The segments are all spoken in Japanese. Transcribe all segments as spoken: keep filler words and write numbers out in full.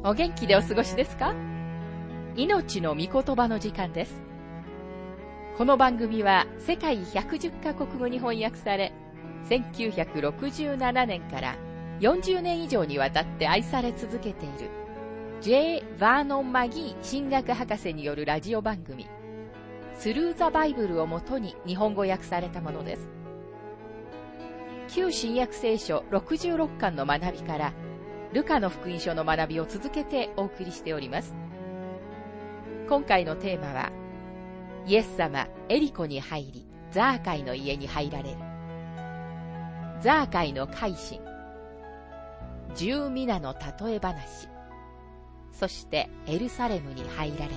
お元気でお過ごしですか？命の御言葉の時間です。この番組は世界ひゃくじゅっカ国語に翻訳され、せんきゅうひゃくろくじゅうななねんからよんじゅうねん以上にわたって愛され続けている J. バーノン・マギー神学博士によるラジオ番組スルー・ザ・バイブルをもとに日本語訳されたものです。旧新約聖書ろくじゅうろっかんの学びからルカの福音書の学びを続けてお送りしております。今回のテーマは、イエス様エリコに入りザーカイの家に入られる。ザーカイの改心、十皆の例え話、そしてエルサレムに入られる。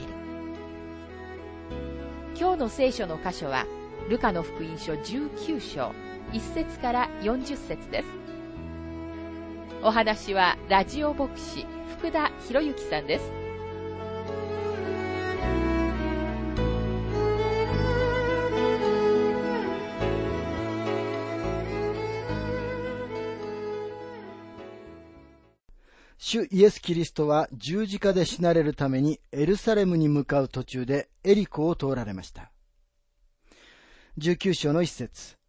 今日の聖書の箇所はルカの福音書じゅうきゅうしょういっせつからよんじゅっせつです。お話はラジオ牧師福田博之さんです。 主イエス・キリストは十字架で死なれるためにエルサレムに向かう途中でエリコを通られました。じゅうきゅうしょうの一節。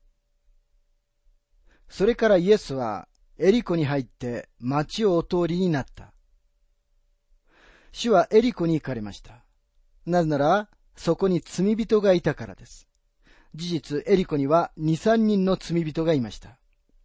それからイエスはエリコに入って町をお通りになった。主はエリコに行かれました。なぜならそこに罪人がいたからです。事実エリコには二、三人の罪人がいました。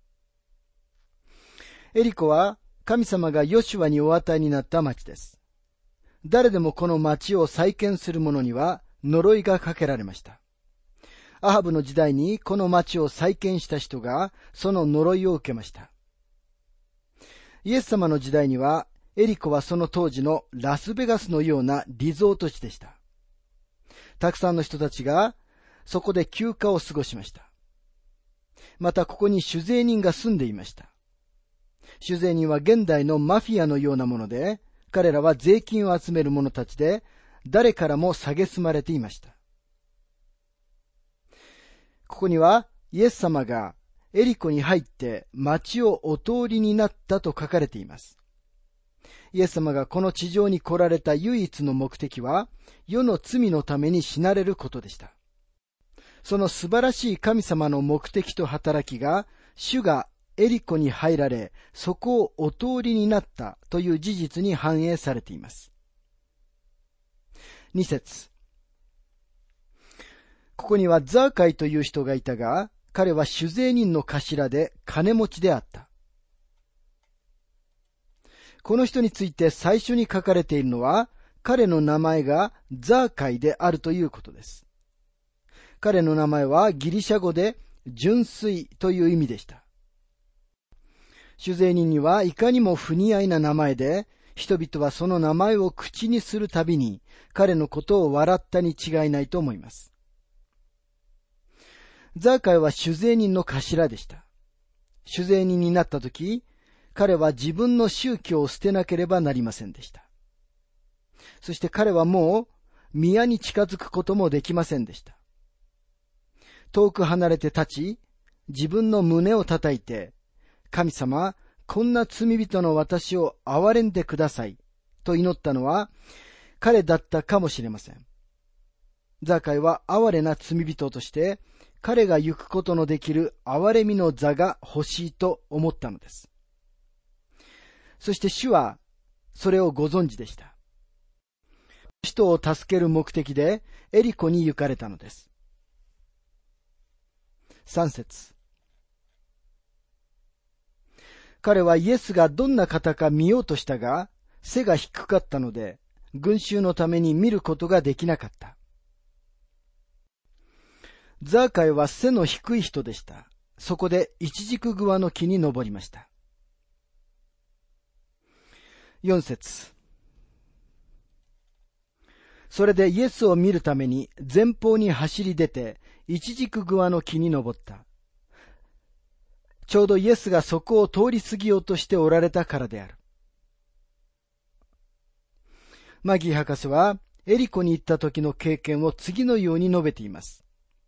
エリコは神様がヨシュアにお与えになった町です。誰でもこの町を再建する者には呪いがかけられました。アハブの時代にこの町を再建した人がその呪いを受けました。イエス様の時代にはエリコはその当時のラスベガスのようなリゾート地でした。たくさんの人たちがそこで休暇を過ごしました。またここに酒税人が住んでいました。酒税人は現代のマフィアのようなもので、彼らは税金を集める者たちで、誰からも蔑まれていました。ここには、イエス様がエリコに入って町をお通りになったと書かれています。イエス様がこの地上に来られた唯一の目的は、世の罪のために死なれることでした。その素晴らしい神様の目的と働きが、主がエリコに入られ、そこをお通りになったという事実に反映されています。に節。ここにはザーカイという人がいたが、彼は酒税人の頭で金持ちであった。この人について最初に書かれているのは、彼の名前がザーカイであるということです。彼の名前はギリシャ語で純粋という意味でした。酒税人にはいかにも不似合いな名前で、人々はその名前を口にするたびに彼のことを笑ったに違いないと思います。ザーカイは酒税人の頭でした。酒税人になったとき、彼は自分の宗教を捨てなければなりませんでした。そして彼はもう宮に近づくこともできませんでした。遠く離れて立ち、自分の胸を叩いて、神様、こんな罪人の私を憐れんでください、と祈ったのは彼だったかもしれません。ザーカイは哀れな罪人として、彼が行くことのできる憐れみの座が欲しいと思ったのです。そして主はそれをご存知でした。人を助ける目的でエリコに行かれたのです。さん節。彼はイエスがどんな方か見ようとしたが、背が低かったので、群衆のために見ることができなかった。ザーカイは背の低い人でした。そこでイチジクグワの木に登りました。よん節。それでイエスを見るために前方に走り出て、イチジクグワの木に登った。ちょうどイエスがそこを通り過ぎようとしておられたからである。マギー博士はエリコに行った時の経験を次のように述べています。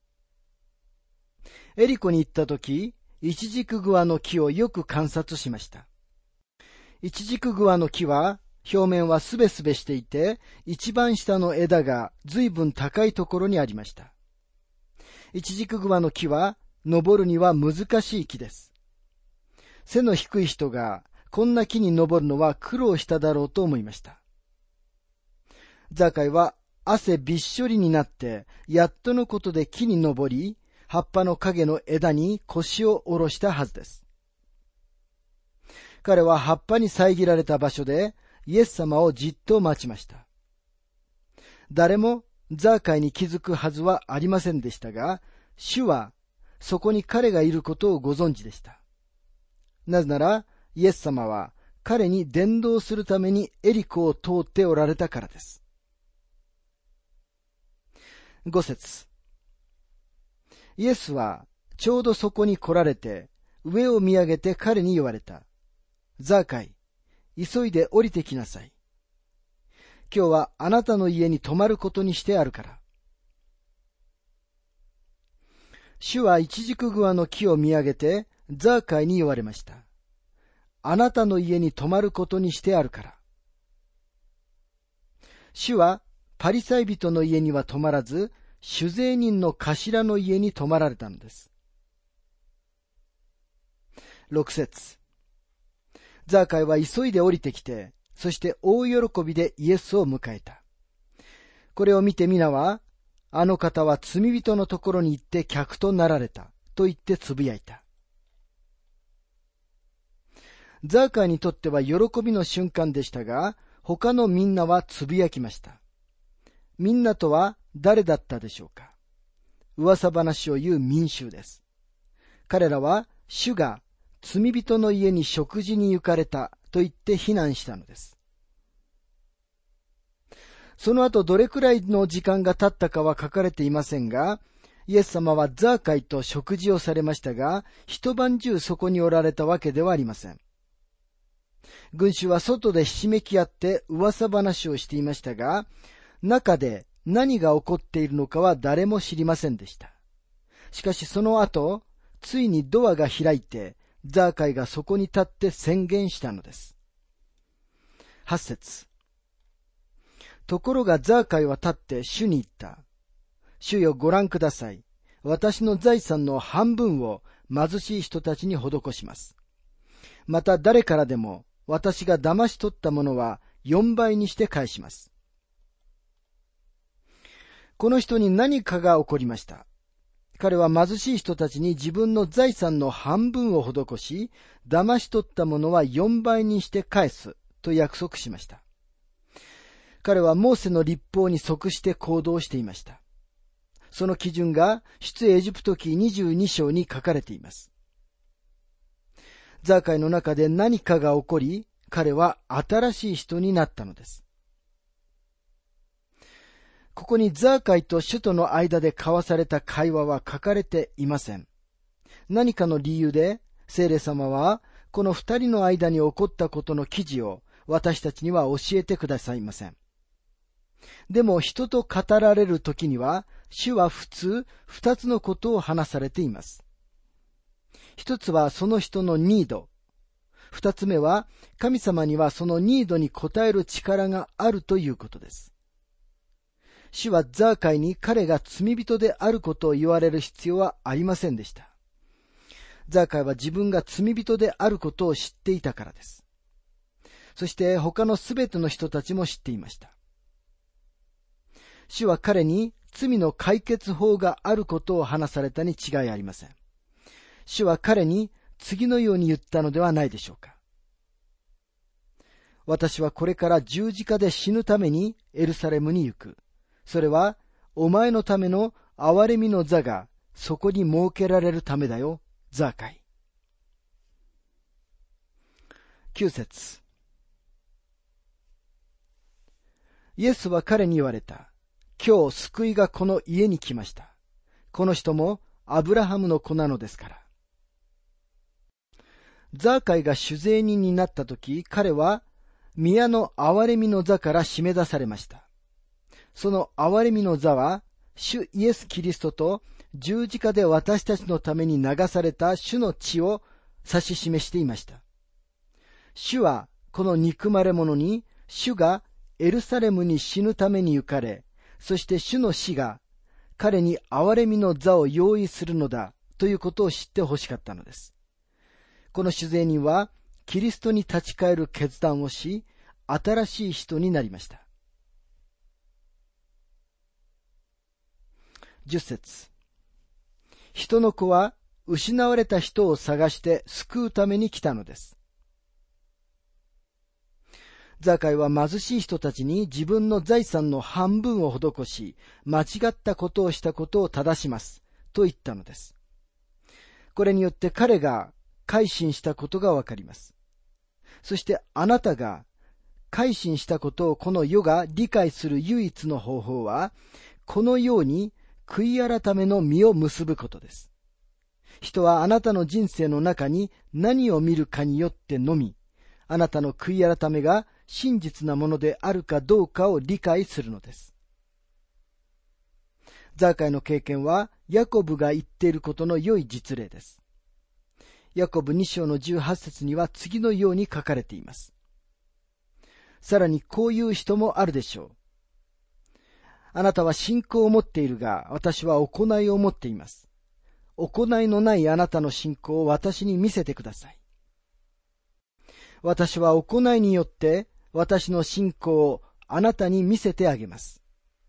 エリコに行った時、イチジクグワの木をよく観察しました。イチジクグワの木は表面はすべすべしていて、一番下の枝が随分高いところにありました。イチジクグマの木は登るには難しい木です。背の低い人がこんな木に登るのは苦労しただろうと思いました。ザーカイは汗びっしょりになって、やっとのことで木に登り、葉っぱの陰の枝に腰を下ろしたはずです。彼は葉っぱに遮られた場所でイエス様をじっと待ちました。誰もザーカイに気づくはずはありませんでしたが、主はそこに彼がいることをご存知でした。なぜなら、イエス様は彼に伝道するためにエリコを通っておられたからです。ご節。イエスはちょうどそこに来られて、上を見上げて彼に言われた。ザーカイ、急いで降りてきなさい。今日はあなたの家に泊まることにしてあるから。主はイチジクグマの木を見上げて、ザーカイに言われました。あなたの家に泊まることにしてあるから。主はパリサイ人の家には泊まらず、主税人の頭の家に泊まられたのです。六節。ザーカイは急いで降りてきて、そして大喜びでイエスを迎えた。これを見て皆は、あの方は罪人のところに行って客となられた、と言ってつぶやいた。ザーカイにとっては喜びの瞬間でしたが、他のみんなはつぶやきました。みんなとは誰だったでしょうか。噂話を言う民衆です。彼らは主が罪人の家に食事に行かれたと言って非難したのです。その後どれくらいの時間が経ったかは書かれていませんが、イエス様はザーカイと食事をされましたが、一晩中そこにおられたわけではありません。群衆は外でひしめき合って噂話をしていましたが、中で何が起こっているのかは誰も知りませんでした。しかしその後、ついにドアが開いて、ザーカイがそこに立って宣言したのです。八節。ところがザーカイは立って主に言った。主よ、ご覧ください。私の財産の半分を貧しい人たちに施します。また誰からでも私が騙し取ったものは四倍にして返します。この人に何かが起こりました。彼は貧しい人たちに自分の財産の半分を施し、騙し取ったものは四倍にして返すと約束しました。彼はモーセの律法に即して行動していました。その基準が出エジプト記にじゅうに章に書かれています。ザーカイの中で何かが起こり、彼は新しい人になったのです。ここにザーカイと主との間で交わされた会話は書かれていません。何かの理由で聖霊様はこの二人の間に起こったことの記事を私たちには教えてくださいません。でも人と語られるときには主は普通二つのことを話されています。一つはその人のニード。二つ目は神様にはそのニードに応える力があるということです。主はザーカイに彼が罪人であることを言われる必要はありませんでした。ザーカイは自分が罪人であることを知っていたからです。そして他のすべての人たちも知っていました。主は彼に罪の解決法があることを話されたに違いありません。主は彼に次のように言ったのではないでしょうか。私はこれから十字架で死ぬためにエルサレムに行く。それはお前のための憐れみの座がそこに設けられるためだよ、ザーカイ。九節。イエスは彼に言われた。今日救いがこの家に来ました。この人もアブラハムの子なのですから。ザーカイが主税人になったとき、彼は宮の憐れみの座から締め出されました。その憐れみの座は、主イエス・キリストと十字架で私たちのために流された主の血を指し示していました。主はこの憎まれ者に主がエルサレムに死ぬために行かれ、そして主の死が彼に憐れみの座を用意するのだということを知ってほしかったのです。この主税人はキリストに立ち返る決断をし、新しい人になりました。十節。人の子は失われた人を探して救うために来たのです。ザーカイは貧しい人たちに自分の財産の半分を施し、間違ったことをしたことを正しますと言ったのです。これによって彼が改心したことがわかります。そしてあなたが改心したことをこの世が理解する唯一の方法は、このように悔い改めの実を結ぶことです。人はあなたの人生の中に何を見るかによってのみ、あなたの悔い改めが真実なものであるかどうかを理解するのです。ザーカイの経験はヤコブが言っていることの良い実例です。ヤコブに章のじゅうはち節には次のように書かれています。さらにこういう人もあるでしょう。あなたは信仰を持っているが、私は行いを持っています。行いのないあなたの信仰を私に見せてください。私は行いによって私の信仰をあなたに見せてあげます。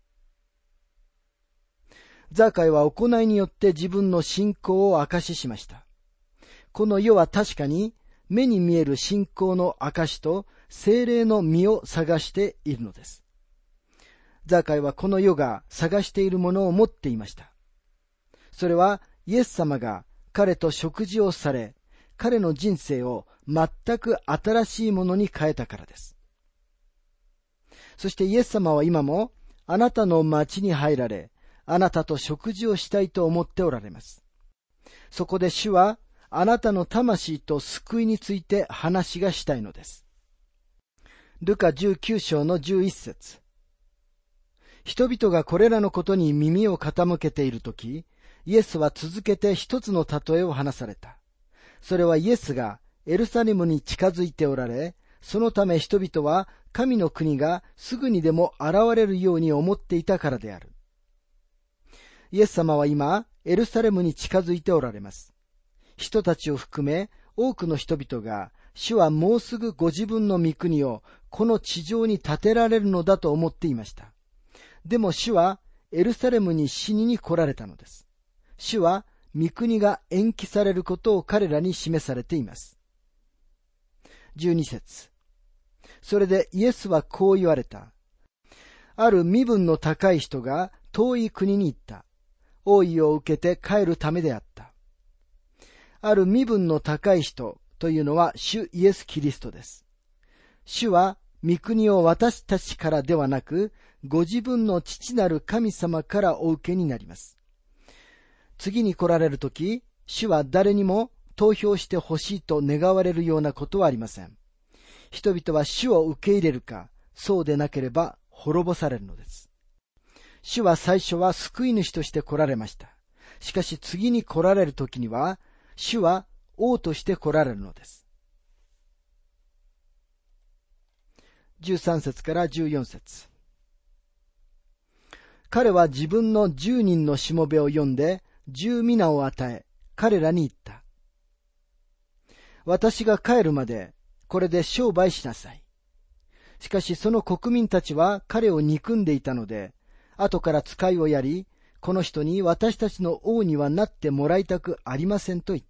ザーカイは行いによって自分の信仰を証ししました。この世は確かに目に見える信仰の証と聖霊の実を探しているのです。ザーカイはこの世が探しているものを持っていました。それはイエス様が彼と食事をされ、彼の人生を全く新しいものに変えたからです。そしてイエス様は今もあなたの町に入られ、あなたと食事をしたいと思っておられます。そこで主はあなたの魂と救いについて話がしたいのです。ルカじゅうきゅう章のじゅういち節。人々がこれらのことに耳を傾けているとき、イエスは続けて一つの例えを話された。それはイエスがエルサレムに近づいておられ、そのため人々は神の国がすぐにでも現れるように思っていたからである。イエス様は今、エルサレムに近づいておられます。人たちを含め多くの人々が、主はもうすぐご自分の御国をこの地上に建てられるのだと思っていました。でも主はエルサレムに死にに来られたのです。主は御国が延期されることを彼らに示されています。じゅうに節。それでイエスはこう言われた。ある身分の高い人が遠い国に行った。王位を受けて帰るためであった。ある身分の高い人というのは主イエス・キリストです。主は御国を私たちからではなく、ご自分の父なる神様からお受けになります。次に来られるとき、主は誰にも投票してほしいと願われるようなことはありません。人々は主を受け入れるか、そうでなければ滅ぼされるのです。主は最初は救い主として来られました。しかし次に来られるときには、主は王として来られるのです。じゅうさん節からじゅうよん節。彼は自分の十人のしもべを呼んで、十皆を与え、彼らに言った。私が帰るまで、これで商売しなさい。しかしその国民たちは彼を憎んでいたので、後から使いをやり、この人に私たちの王にはなってもらいたくありませんと言った。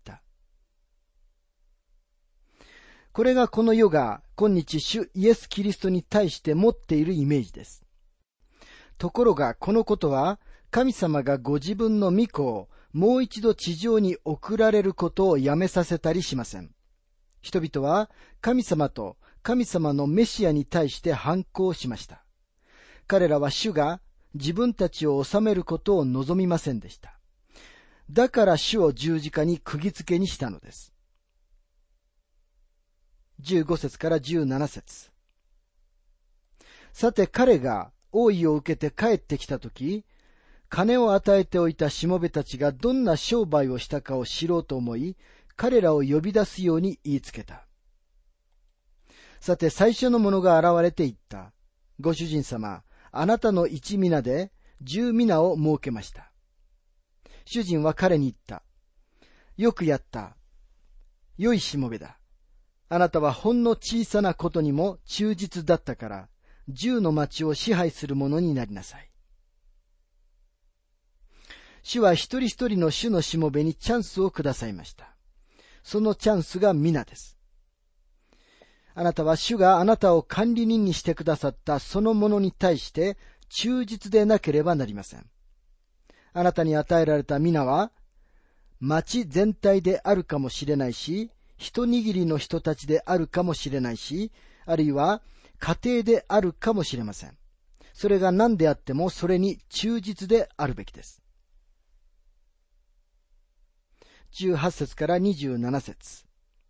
これがこの世が今日主イエス・キリストに対して持っているイメージです。ところがこのことは神様がご自分の御子をもう一度地上に送られることをやめさせたりしません。人々は神様と神様のメシアに対して反抗しました。彼らは主が自分たちを治めることを望みませんでした。だから主を十字架に釘付けにしたのです。じゅうご節からじゅうなな節。さて彼が王位を受けて帰ってきたとき、金を与えておいたしもべたちがどんな商売をしたかを知ろうと思い、彼らを呼び出すように言いつけた。 さて最初の者が現れて言った。ご主人様、あなたの一皆で十皆を設けました。主人は彼に言った。よくやった。良いしもべだ。あなたはほんの小さなことにも忠実だったから、十の町を支配する者になりなさい。主は一人一人の主のしもべにチャンスをくださいました。そのチャンスが皆です。あなたは主があなたを管理人にしてくださったそのものに対して忠実でなければなりません。あなたに与えられた皆は、町全体であるかもしれないし、一握りの人たちであるかもしれないし、あるいは家庭であるかもしれません。それが何であってもそれに忠実であるべきです。じゅうはち節からにじゅうなな節。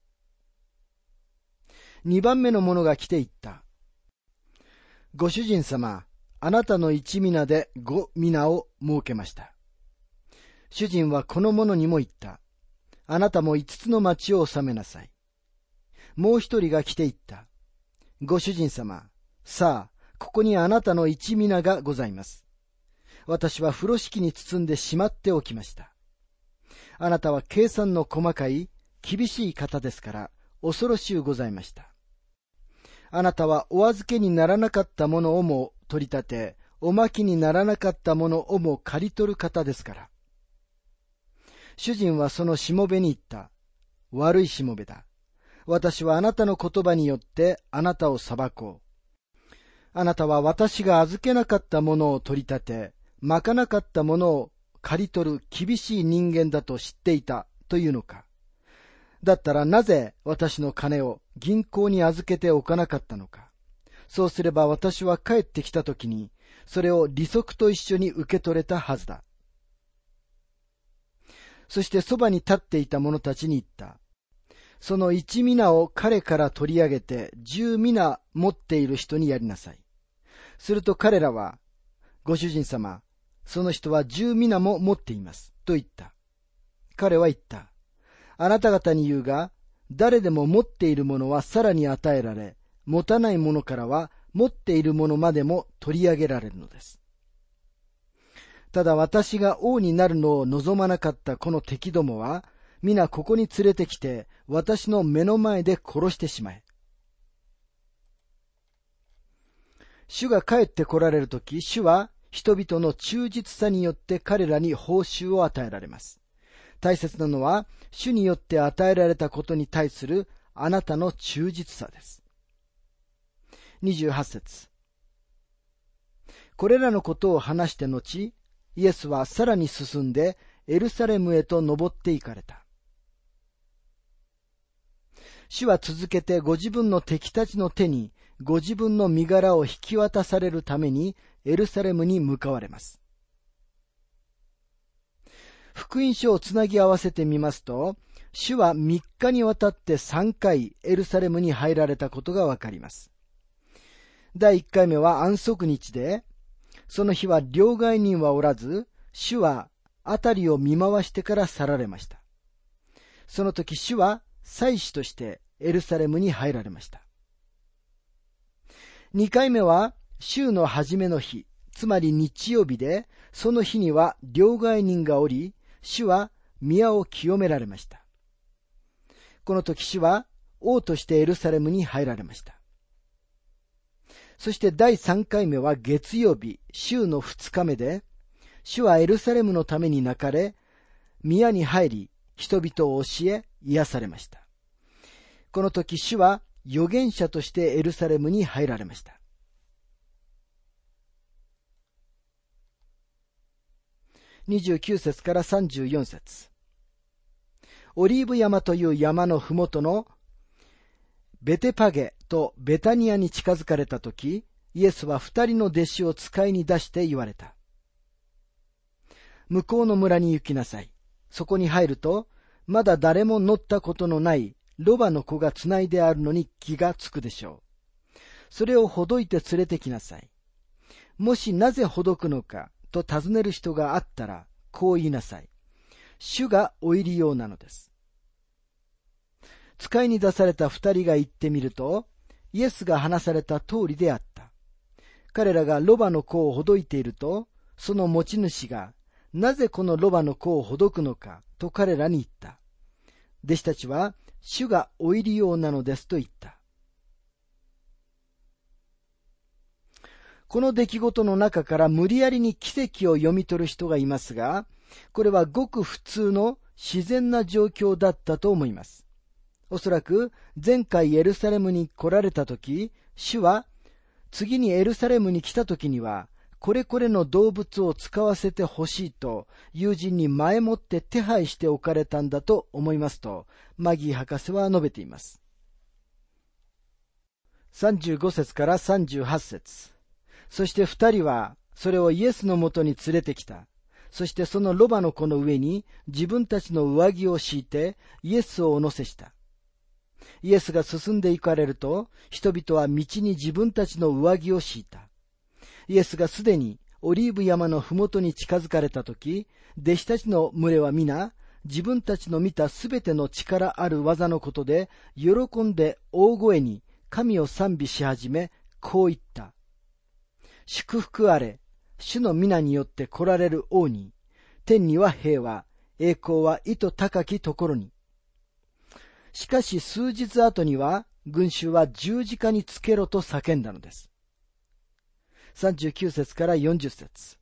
二番目の者が来て言った。ご主人様、あなたの一皆で五皆を設けました。主人はこの者にも言った。あなたも五つの町を治めなさい。もう一人が来て言った。ご主人様、さあ、ここにあなたの一皆がございます。私は風呂敷に包んでしまっておきました。あなたは計算の細かい、厳しい方ですから、恐ろしゅうございました。あなたはお預けにならなかったものをも取り立て、おまきにならなかったものをも刈り取る方ですから。主人はそのしもべに言った。悪いしもべだ。私はあなたの言葉によってあなたを裁こう。あなたは私が預けなかったものを取り立て、まかなかったものを刈り取る厳しい人間だと知っていたというのか。だったらなぜ私の金を銀行に預けておかなかったのか。そうすれば私は帰ってきたときに、それを利息と一緒に受け取れたはずだ。そしてそばに立っていた者たちに言った。その一皆を彼から取り上げて十皆持っている人にやりなさい。すると彼らは、ご主人様、その人は十皆も持っています。と言った。彼は言った。あなた方に言うが、誰でも持っているものはさらに与えられ、持たないものからは持っているものまでも取り上げられるのです。ただ私が王になるのを望まなかったこの敵どもは、皆ここに連れてきて、私の目の前で殺してしまえ。主が帰って来られるとき、主は人々の忠実さによって彼らに報酬を与えられます。大切なのは、主によって与えられたことに対するあなたの忠実さです。にじゅうはち節。これらのことを話して後、イエスはさらに進んでエルサレムへと登って行かれた。主は続けてご自分の敵たちの手にご自分の身柄を引き渡されるためにエルサレムに向かわれます。福音書をつなぎ合わせてみますと、主はみっかにわたってさんかいエルサレムに入られたことがわかります。だいいっかいめは安息日で、その日は両替人はおらず、主は辺りを見回してから去られました。その時主は祭司としてエルサレムに入られました。にかいめは週の初めの日、つまり日曜日で、その日には両替人がおり、主は宮を清められました。この時主は王としてエルサレムに入られました。そしてだいさんかいめは月曜日、週のふつかめで、主はエルサレムのために泣かれ、宮に入り、人々を教え、癒されました。この時主は預言者としてエルサレムに入られました。にじゅうきゅう節からさんじゅうよん節。オリーブ山という山のふもとのベテパゲとベタニアに近づかれたとき、イエスは二人の弟子を使いに出して言われた。向こうの村に行きなさい。そこに入ると、まだ誰も乗ったことのないロバの子がつないであるのに気がつくでしょう。それをほどいて連れてきなさい。もしなぜほどくのかと尋ねる人があったら、こう言いなさい。主がお入りようなのです。使いに出された二人が行ってみると、 イエスが話された通りであった。彼らがロバの子をほどいていると、その持ち主が、なぜこのロバの子をほどくのか、と彼らに言った。弟子たちは、主がお入りようなのですと言った。この出来事の中から無理やりに奇跡を読み取る人がいますが、これはごく普通の自然な状況だったと思います。おそらく前回エルサレムに来られたとき、主は次にエルサレムに来たときには、これこれの動物を使わせてほしいと友人に前もって手配しておかれたんだと思いますと、マギー博士は述べています。さんじゅうご節からさんじゅうはち節。そして二人はそれをイエスのもとに連れてきた。そしてそのロバの子の上に自分たちの上着を敷いてイエスをお乗せした。イエスが進んで行かれると、人々は道に自分たちの上着を敷いた。イエスがすでにオリーブ山のふもとに近づかれたとき、弟子たちの群れは皆、自分たちの見たすべての力ある技のことで、喜んで大声に神を賛美し始め、こう言った。祝福あれ、主の皆によって来られる王に、天には平和、栄光は意図高きところに。しかし数日後には、群衆は十字架につけろと叫んだのです。さんじゅうきゅう節からよんじゅう節。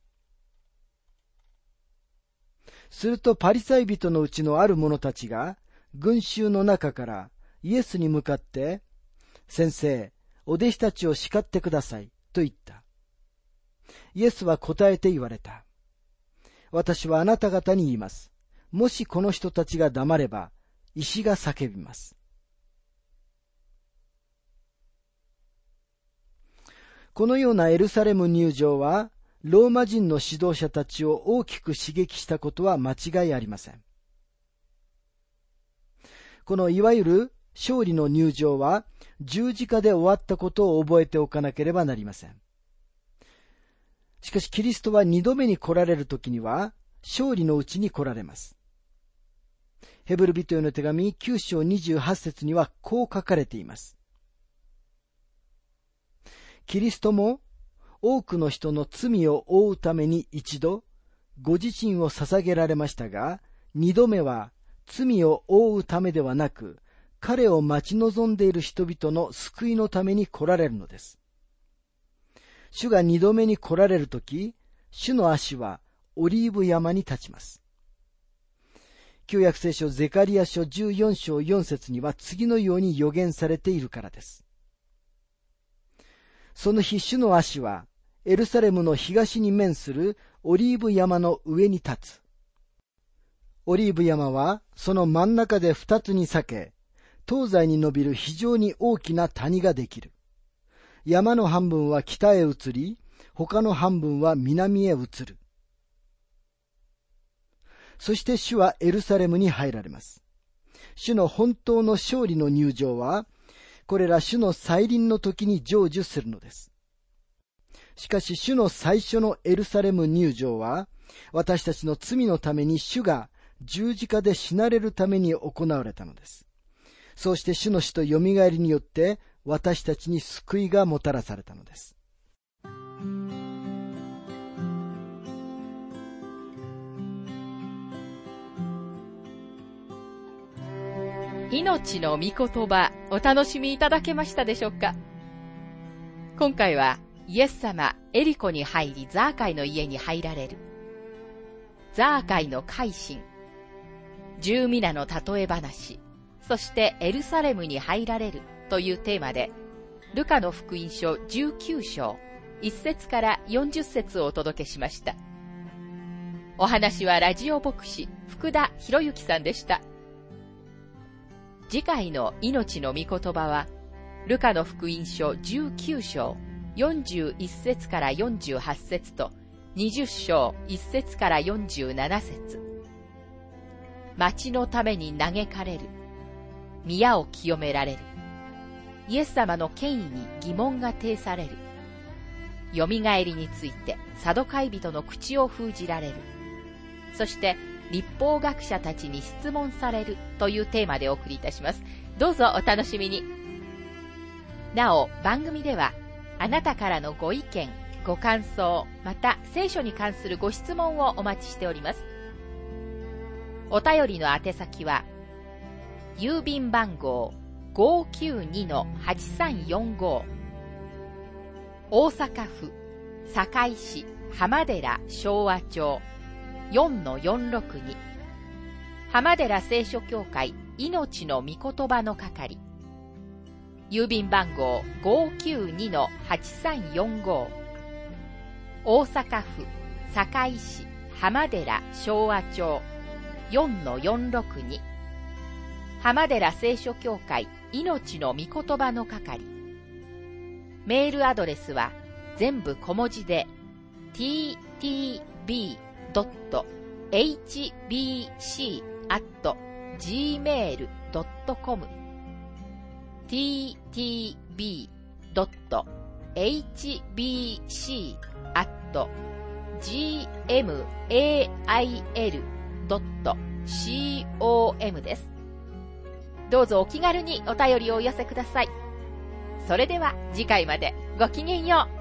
するとパリサイ人のうちのある者たちが、群衆の中からイエスに向かって、先生、お弟子たちを叱ってください、と言った。イエスは答えて言われた。私はあなた方に言います。もしこの人たちが黙れば、石が叫びます。このようなエルサレム入場は、ローマ人の指導者たちを大きく刺激したことは間違いありません。このいわゆる勝利の入場は、十字架で終わったことを覚えておかなければなりません。しかしキリストは二度目に来られるときには、勝利のうちに来られます。ヘブル人への手紙きゅう章にじゅうはち節にはこう書かれています。キリストも多くの人の罪を負うために一度、ご自身を捧げられましたが、二度目は罪を負うためではなく、彼を待ち望んでいる人々の救いのために来られるのです。主が二度目に来られるとき、主の足はオリーブ山に立ちます。旧約聖書ゼカリヤ書じゅうよん章よん節には次のように予言されているからです。その日、主の足はエルサレムの東に面するオリーブ山の上に立つ。オリーブ山はその真ん中で二つに裂け、東西に伸びる非常に大きな谷ができる。山の半分は北へ移り、他の半分は南へ移る。そして主はエルサレムに入られます。主の本当の勝利の入場は、これら主の再臨の時に成就するのです。しかし主の最初のエルサレム入場は、私たちの罪のために主が十字架で死なれるために行われたのです。そうして主の死とよみがえりによって私たちに救いがもたらされたのです。 命の御言葉、お楽しみいただけましたでしょうか。今回はイエス様エリコに入りザーカイの家に入られる、ザーカイの改心、十皆の例え話、そしてエルサレムに入られるというテーマで、ルカの福音書じゅうきゅう章いち節からよんじゅっ節をお届けしました。お話はラジオ牧師福田博之さんでした。次回の命の御言葉は、ルカの福音書じゅうきゅう章よんじゅういち節からよんじゅうはち節とにじゅう章いち節からよんじゅうなな節。町のために嘆かれる。宮を清められる。イエス様の権威に疑問が呈される。よみがえりについてサドカイ人の口を封じられる。そして律法学者たちに質問されるというテーマでお送りいたします。どうぞお楽しみに。 なお、番組では、あなたからのご意見、ご感想、また聖書に関するご質問をお待ちしております。お便りの宛先は、郵便番号 ごーきゅうにのはちさんよんご 大阪府堺市浜寺昭和町 よんのよんろくに 浜寺聖書協会命の御言葉の係、郵便番号 ごーきゅうにのはちさんよんご 大阪府堺市浜寺昭和町 よんのよんろくに 浜寺聖書協会命の御言葉の係。メールアドレスは全部小文字で ティーティービードットエイチビーシーアットジーメールドットコム ティーティービードットエイチビーシーアットジーエムエーアイエルドットコム です。どうぞお気軽にお便りをお寄せください。それでは次回までごきげんよう。